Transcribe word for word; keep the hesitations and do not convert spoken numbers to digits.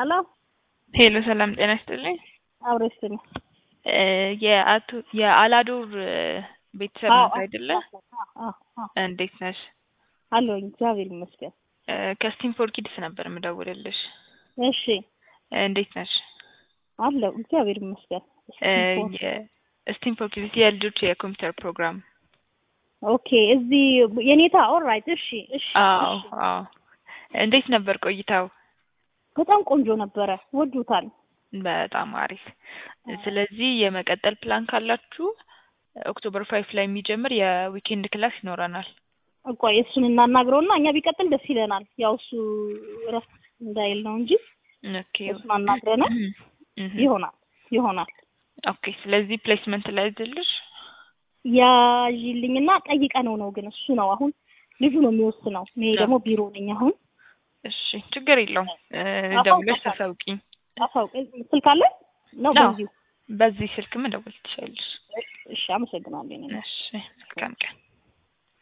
አሎ ሄሎ ሰላም ጤና ይስጥልኝ። አብረሽኝ እ የአቶ የአላዶር ቤተሰብ አዎ ነው አይደለ? አዎ አዎ እንዴት ነሽ? አለሁኝ እግዚአብሔር ይመስገን። እ ከስቲም ፎር ኪድስ ነበር የምደውልልሽ። እሺ እንዴት ነሽ? አለሁ እግዚአብሔር ይመስገን። እ የስቲም ፎር ኪድስ የልጆች የኮምፒውተር ፕሮግራም። ኦኬ እዚህ የኔታ ኦልራይት እሺ እሺ አዎ እሺ አዎ እንዴት ነበር ቆይታው? በጣም ቆንጆ ነበረ። ወዱታል። በጣም አሪፍ። ስለዚህ የመቀጠል ፕላን ካላችሁ ኦክቶበር ፋይቭ ላይ የሚጀምር የዊኬንድ ክላስ ይኖረናል። ቆይ እሱን እናናግረውና እኛ ቢቀጥል ደስ ይለናል። ያው እሱ እረፍት እንዳይል ነው እንጂ ኦኬ እሱን አናግረነው ይሆናል ይሆናል። ኦኬ ስለዚህ ፕሌስመንት ላይ አይደለሽ? ያዥልኝና ጠይቀነው ነው ግን እሱ ነው አሁን ልጁ ነው የሚወስነው። እኔ ደግሞ ቢሮ ነኝ አሁን። እሺ ችግር የለውም። ደውለሽ ታሳውቂኝ። አሳውቀኝ። ስልክ አለ ነው በዚሁ በዚህ ስልክ መደወል ትችያለሽ። እሺ አመሰግናለሁ። እሺ መልካም ቀን።